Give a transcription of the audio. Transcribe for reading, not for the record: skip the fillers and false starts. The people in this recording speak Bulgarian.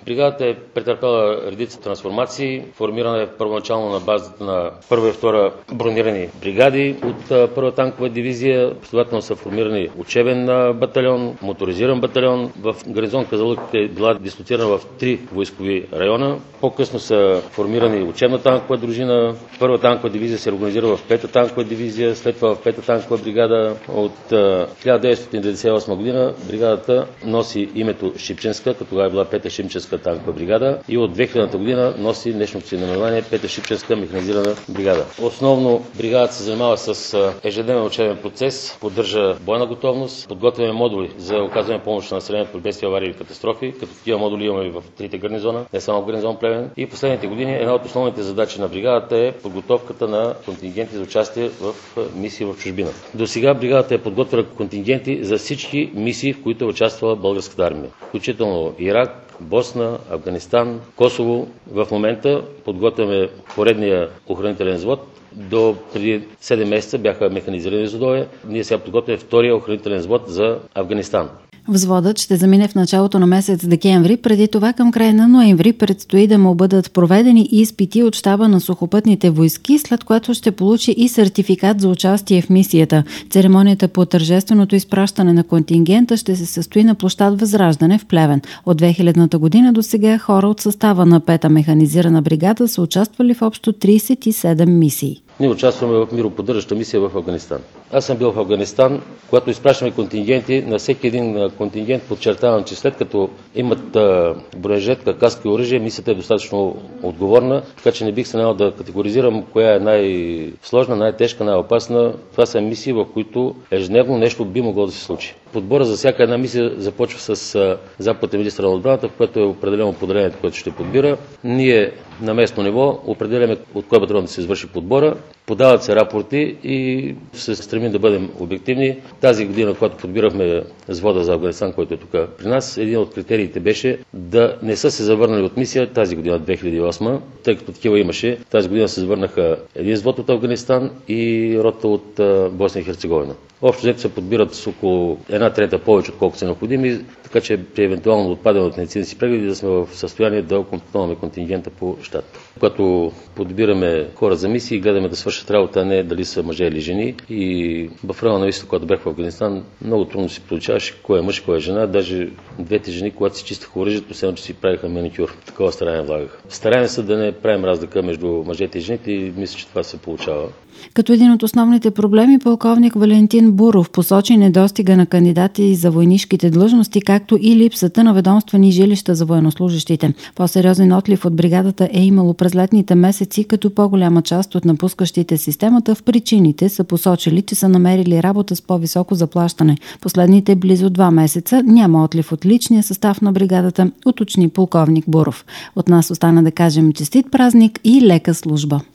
Бригадата е претърпела редица трансформации. Формирана е първоначално на базата на първа и втора бронирани бригади от първа танкова дивизия. Последователно са формирани учебен батальон, моторизиран батальон. В гарнизон Казанлък е била дислоцирана в 3 войскови района. По-късно са формирани учебна танкова дружина. Първа танкова дивизия се организира в 5-та танкова дивизия, след това в 5-та танкова бригада. От 1998 година бригадата носи името Шипченска, като тогава е била 5-та Шипченска танкова бригада, и от 2000 година носи днешното си наименование 5-та Шипченска механизирана бригада. Основно бригадата се занимава с ежедневен учебен процес, поддържа бойна готовност, подготвяме модули за оказване помощ на населението при бедствия, аварии и катастрофи, като такива модули имаме и в 3-те гарнизона, не само в гарнизон Плевен. И последните години една от основните задачи на бригадата е подготовката на контингенти за участие в мисии в чужбина. До сега бригадата е подготвила контингенти за всички мисии, в които е участвала българската армия, включително Ирак, Босна, Афганистан, Косово. В момента подготвяме поредния охранителен взвод. До преди 7 месеца бяха механизирани взводове. Ние сега подготвяме втория охранителен взвод за Афганистан. Взводът ще замине в началото на месец декември. Преди това към края на ноември предстои да му бъдат проведени изпити от щаба на сухопътните войски, след което ще получи и сертификат за участие в мисията. Церемонията по тържественото изпращане на контингента ще се състои на площад Възраждане в Плевен. От 2000-та година до сега хора от състава на 5-та механизирана бригада са участвали в общо 37 мисии. Ние участваме в мироподдържаща мисия в Афганистан. Аз съм бил в Афганистан, когато изпращаме контингенти. На всеки един контингент подчертавам, че след като имат бронежилетка, каска и оръжие, мисията е достатъчно отговорна, така че не бих се наел да категоризирам коя е най-сложна, най-тежка, най-опасна. Това са мисии, в които ежедневно нещо би могло да се случи. Подбора за всяка една мисия започва с заповед на министъра на отбраната, в което е определено поделението, което ще подбира. Ние на местно ниво определяме от кой батальон да се извърши подбора, подават се рапорти и се стремим да бъдем обективни. Тази година, когато подбирахме взвода за Афганистан, който е тук при нас, един от критериите беше да не са се завърнали от мисия тази година, 2008, тъй като такива имаше. Тази година се завърнаха един взвод от Афганистан и рота от Босна и Херцеговина. Общо взето се подбират с около 1/3 повече, отколкото са необходими, така че при евентуално отпадане от медицински прегледи да сме в състояние да окомплектуваме контингента по щат. Когато подбираме хора за мисии, гледаме да свършат работа, а не дали са мъже или жени. И в района на мисията, когато бях в Афганистан, много трудно си получаваше кой е мъж, кой е жена. Даже двете жени, когато си чистиха оръжието, все че си правиха маникюр. Такова старание влагаха. Стараем се да не правим разлика между мъжете и жените и мисля, че това се получава. Като един от основните проблеми, полковник Валентин Буров посочи недостига на кандидати за войнишките длъжности, както и липсата на ведомствени жилища за военнослужещите. По-сериозен отлив от бригадата е имало през летните месеци, като по-голяма част от напускащите системата в причините са посочили, че са намерили работа с по-високо заплащане. Последните близо 2 месеца няма отлив от личния състав на бригадата, уточни полковник Буров. От нас остана да кажем честит празник и лека служба.